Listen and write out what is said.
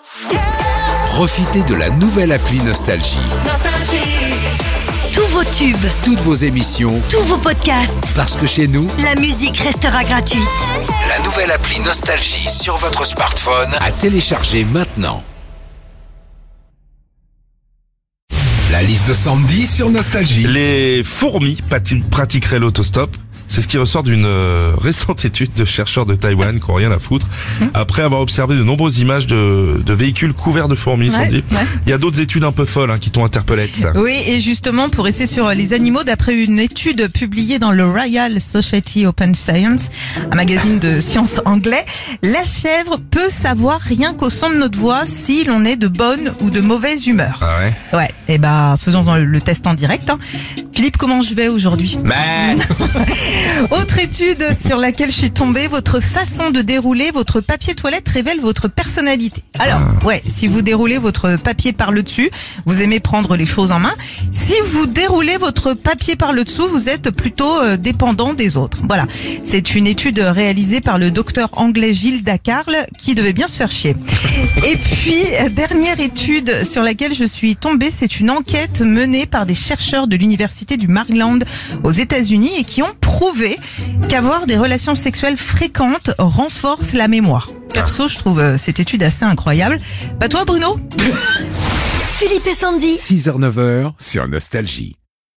Profitez de la nouvelle appli Nostalgie. Tous vos tubes, Toutes vos émissions, tous vos podcasts, parce que chez nous, la musique restera gratuite. la nouvelle appli Nostalgie sur votre smartphone à télécharger maintenant. La liste de Sandy sur Nostalgie. Les fourmis pratiqueraient l'autostop. C'est ce qui ressort d'une récente étude de chercheurs de Taïwan qui n'ont rien à foutre. Après avoir observé de nombreuses images de véhicules couverts de fourmis, Sandy. Il y a d'autres études un peu folles qui t'ont interpellé de ça. Oui, et justement, pour rester sur les animaux, d'après une étude publiée dans le Royal Society Open Science, un magazine de sciences anglais, la chèvre peut savoir rien qu'au son de notre voix si l'on est de bonne ou de mauvaise humeur. Ah ouais? Ouais, et faisons le test en direct. Philippe, comment je vais aujourd'hui? Autre étude sur laquelle je suis tombée, votre façon de dérouler votre papier toilette révèle votre personnalité. Alors, si vous déroulez votre papier par le dessus, vous aimez prendre les choses en main. Si vous déroulez votre papier par le dessous, vous êtes plutôt dépendant des autres. Voilà, c'est une étude réalisée par le docteur anglais Gilles Dacarle qui devait bien se faire chier. Et puis, dernière étude sur laquelle je suis tombée, c'est une enquête menée par des chercheurs de l'université du Maryland aux États-Unis et qui ont prouvé qu'avoir des relations sexuelles fréquentes renforce la mémoire. Perso, je trouve cette étude assez incroyable. Toi, Bruno? Philippe et Sandy. 6h-9h sur Nostalgie.